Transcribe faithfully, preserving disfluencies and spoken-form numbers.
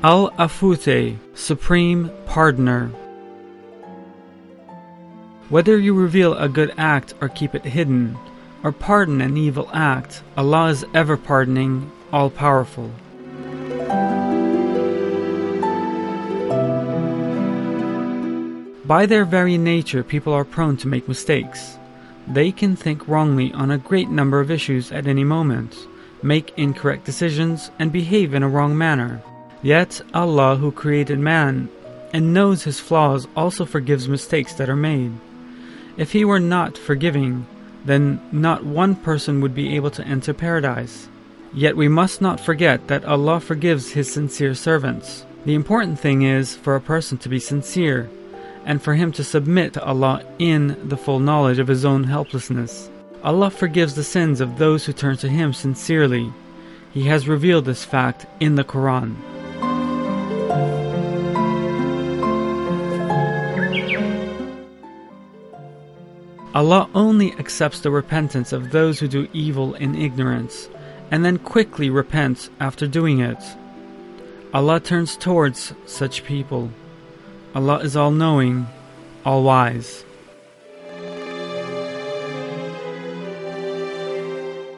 Al-Afute, Supreme Pardoner. Whether you reveal a good act or keep it hidden, or pardon an evil act, Allah is ever pardoning, all-powerful. By their very nature, people are prone to make mistakes. They can think wrongly on a great number of issues at any moment, make incorrect decisions, and behave in a wrong manner. Yet Allah, who created man and knows his flaws, also forgives mistakes that are made. If He were not forgiving, then not one person would be able to enter paradise. Yet we must not forget that Allah forgives His sincere servants. The important thing is for a person to be sincere, and for him to submit to Allah in the full knowledge of his own helplessness. Allah forgives the sins of those who turn to Him sincerely. He has revealed this fact in the Quran. Allah only accepts the repentance of those who do evil in ignorance, and then quickly repent after doing it. Allah turns towards such people. Allah is all-knowing, all-wise.